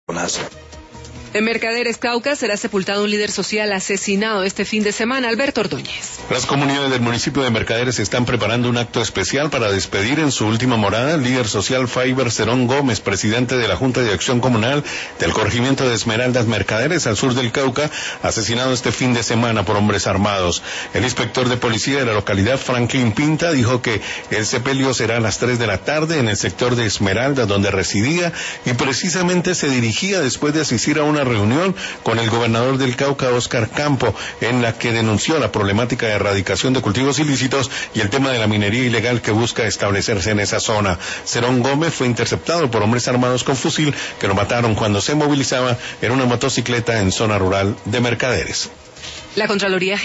En Mercaderes, Cauca, será sepultado un líder social asesinado este fin de semana, Alberto Ordóñez. Las comunidades del municipio de Mercaderes están preparando un acto especial para despedir en su última morada al líder social Faiber Cerón Gómez, presidente de la Junta de Acción Comunal del corregimiento de Esmeraldas, Mercaderes, al sur del Cauca, asesinado este fin de semana por hombres armados. El inspector de policía de la localidad, Franklin Pinta, dijo que el sepelio será a las 3 de la tarde en el sector de Esmeraldas, donde residía, y precisamente se dirigía después de asistir a una reunión con el gobernador del Cauca, Óscar Campo, en la que denunció la problemática de erradicación de cultivos ilícitos y el tema de la minería ilegal que busca establecerse en esa zona. Cerón Gómez fue interceptado por hombres armados con fusil que lo mataron cuando se movilizaba en una motocicleta en zona rural de Mercaderes. La Contraloría